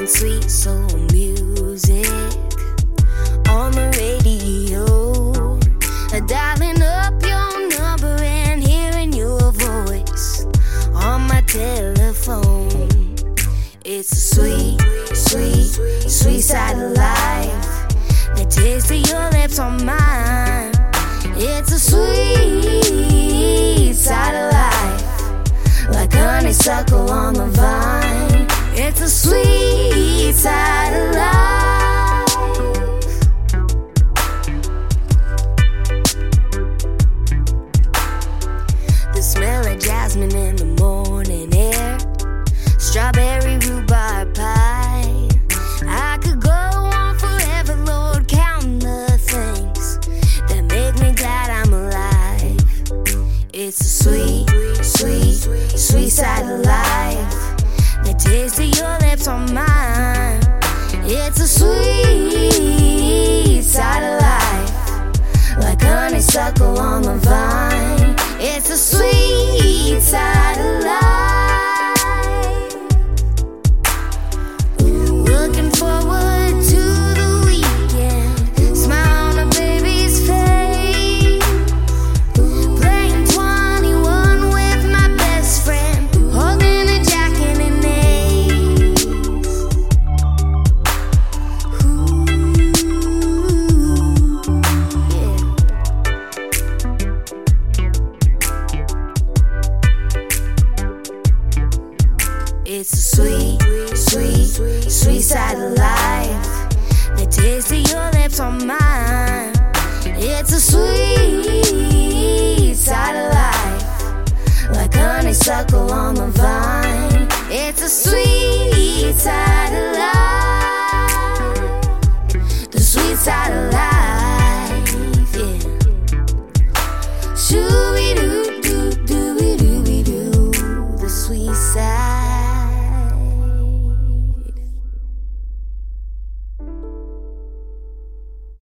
playing sweet soul music on the radio, dialing up your number and hearing your voice on my telephone. It's a sweet, sweet, sweet side of life. The taste of your lips on mine. It's a sweet side of life, like honeysuckle on the vine. It's a sweet side of life. The smell of jasmine in the morning air, strawberry rhubarb pie. I could go on forever, Lord, counting the things that make me glad I'm alive. It's a sweet, sweet, sweet side of life. The taste of your lips on mine. It's a sweet side of life, like honeysuckle on the vine. It's a sweet side of life. Looking forward to the weekend, smile on a baby's face, playing 21 with my best friend, holding a Jack and an Ace. It's a sweet, sweet, sweet side of life. The taste of your lips on mine. It's a sweet